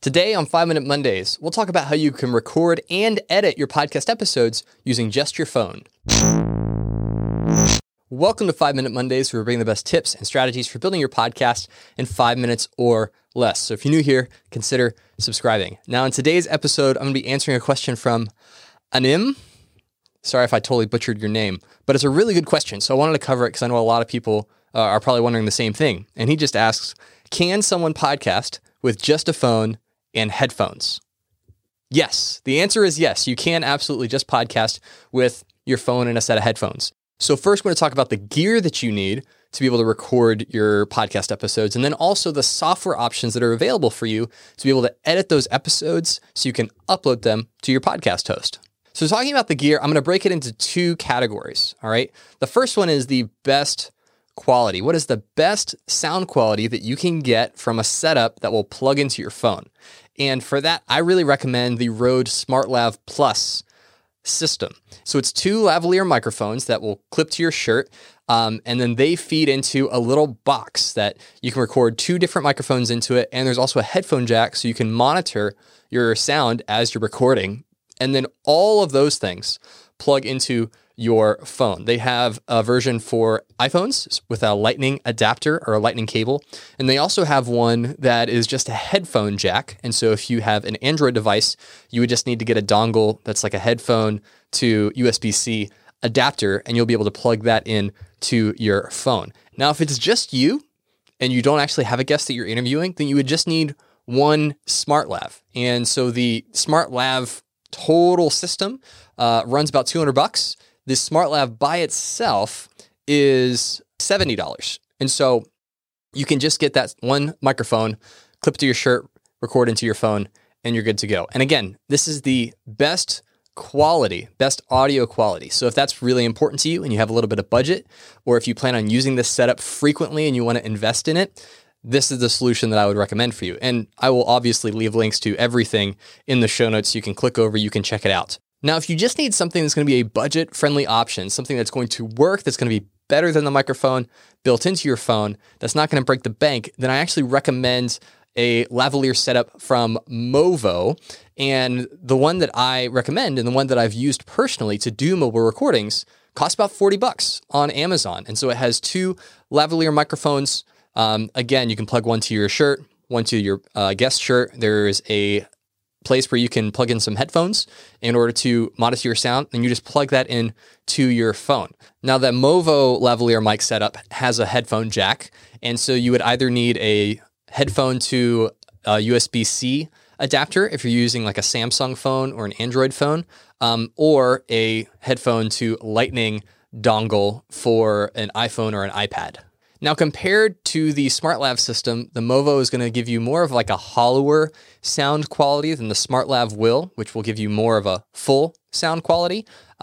Today on 5 Minute Mondays, we'll talk about how you can record and edit your podcast episodes using just your phone. Welcome to 5 Minute Mondays, where we bring the best tips and strategies for building your podcast in 5 minutes or less. So if you're new here, consider subscribing. Now, in today's episode, I'm going to be answering a question from Anim. Sorry if I totally butchered your name, but it's a really good question. So I wanted to cover it because I know a lot of people are probably wondering the same thing. And he just asks, can someone podcast with just a phone and headphones? Yes. The answer is yes. You can absolutely just podcast with your phone and a set of headphones. So first, we're going to talk about the gear that you need to be able to record your podcast episodes, and then also the software options that are available for you to be able to edit those episodes so you can upload them to your podcast host. So talking about the gear, I'm going to break it into two categories, all right? The first one is the best quality. What is the best sound quality that you can get from a setup that will plug into your phone? And for that, I really recommend the Rode SmartLav Plus system. So it's two lavalier microphones that will clip to your shirt, and then they feed into a little box that you can record two different microphones into it, and there's also a headphone jack so you can monitor your sound as you're recording, and then all of those things plug into your phone. They have a version for iPhones with a lightning adapter or a lightning cable. And they also have one that is just a headphone jack. And so if you have an Android device, you would just need to get a dongle that's like a headphone to USB-C adapter, and you'll be able to plug that in to your phone. Now, if it's just you and you don't actually have a guest that you're interviewing, then you would just need one SmartLav. And so the SmartLav total system runs about $200. This SmartLav by itself is $70. And so you can just get that one microphone, clip to your shirt, record into your phone, and you're good to go. And again, this is the best quality, best audio quality. So if that's really important to you and you have a little bit of budget, or if you plan on using this setup frequently and you want to invest in it, this is the solution that I would recommend for you. And I will obviously leave links to everything in the show notes. So you can click over, you can check it out. Now, if you just need something that's going to be a budget-friendly option, something that's going to work, that's going to be better than the microphone built into your phone, that's not going to break the bank, then I actually recommend a lavalier setup from Movo. And the one that I recommend and the one that I've used personally to do mobile recordings costs about $40 on Amazon. And so it has two lavalier microphones. Again, you can plug one to your shirt, one to your guest shirt. There's a place where you can plug in some headphones in order to monitor your sound, and you just plug that in to your phone. Now, that Movo lavalier mic setup has a headphone jack, and so you would either need a headphone to a USB-C adapter if you're using like a Samsung phone or an Android phone, or a headphone to lightning dongle for an iPhone or an iPad. Now, compared to the SmartLav system, the Movo is going to give you more of like a hollower sound quality than the SmartLav will, which will give you more of a full sound quality.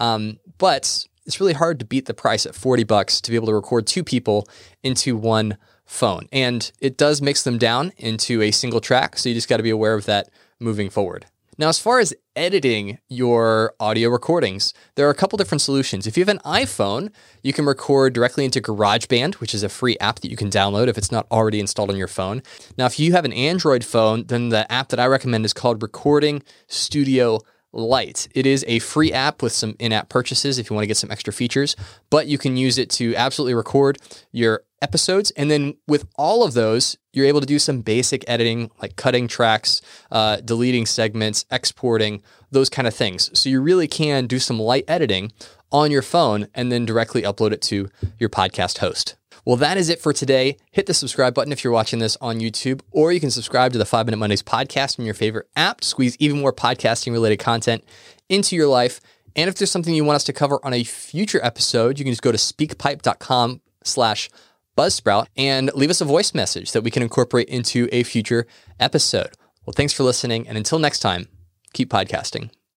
But it's really hard to beat the price at $40 to be able to record two people into one phone. And it does mix them down into a single track, so you just got to be aware of that moving forward. Now, as far as editing your audio recordings, there are a couple different solutions. If you have an iPhone, you can record directly into GarageBand, which is a free app that you can download if it's not already installed on your phone. Now, if you have an Android phone, then the app that I recommend is called Recording Studio Lite. It is a free app with some in-app purchases if you want to get some extra features, but you can use it to absolutely record your episodes. And then with all of those, you're able to do some basic editing, like cutting tracks, deleting segments, exporting, those kind of things. So you really can do some light editing on your phone and then directly upload it to your podcast host. Well, that is it for today. Hit the subscribe button if you're watching this on YouTube, or you can subscribe to the 5 Minute Mondays podcast in your favorite app to squeeze even more podcasting related content into your life. And if there's something you want us to cover on a future episode, you can just go to speakpipe.com/Buzzsprout and leave us a voice message that we can incorporate into a future episode. Well, thanks for listening. And until next time, keep podcasting.